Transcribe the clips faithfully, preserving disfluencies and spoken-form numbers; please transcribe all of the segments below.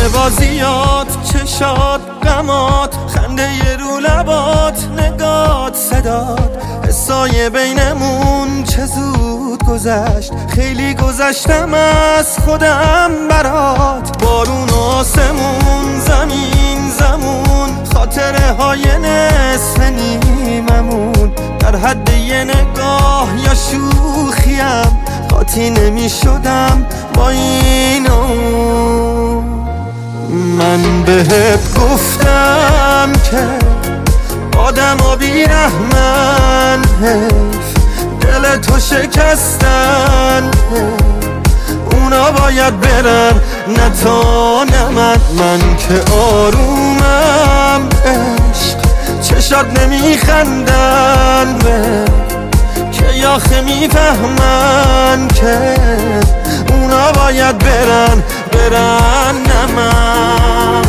بازیات، چشات، غمات، خنده ی رو لبات، نگات، صدات، حسای بینمون چه زود گذشت. خیلی گذشتم از خودم برات. بارون و آسمون، زمین زمون، خاطره های نصف نیممون، در حد یه نگاه یا شوخیم قاطی نمی شدم با این اون. من بهت گفتم که آدم ها بیرحمن، حیف دل تو شکستن، اونا باید برن نه تا نه من. من که آرومم عشق، چشات نمیخندن به که آخه میفهمن که اونا باید برن برن نه من.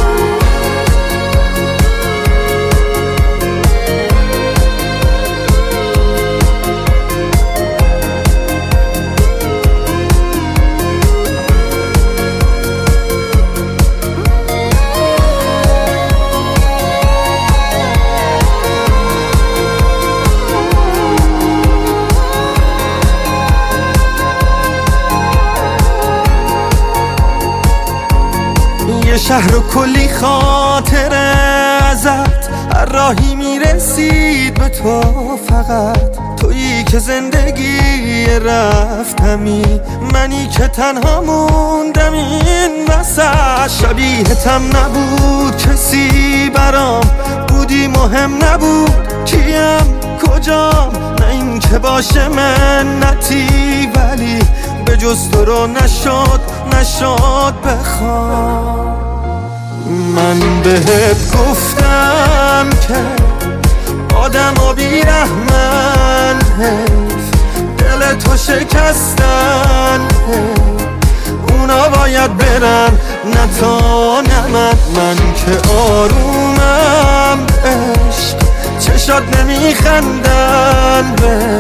یه شهر و کلی خاطره ازت، هر راهی میرسید به تو فقط. تویی که زندگی رفتمی، منی که تنها موندم این وسط. شبیهتم نبود کسی برام، بودی مهم نبود کیم کجام. نه این که باشه منتی، ولی به جز تو رو نشد نشد بخوام. من بهت گفتم که آدم ها بیرحمن، حیف دل تو شکستن، اونا باید برن نه تا نه من. من که آرومم عشق، چشات نمیخندن به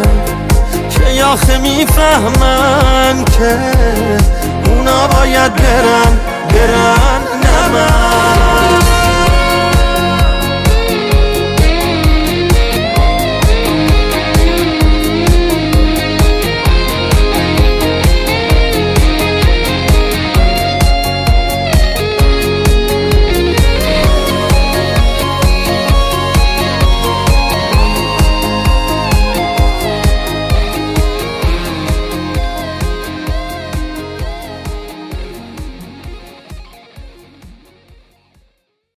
که آخه میفهمن که اونا باید برن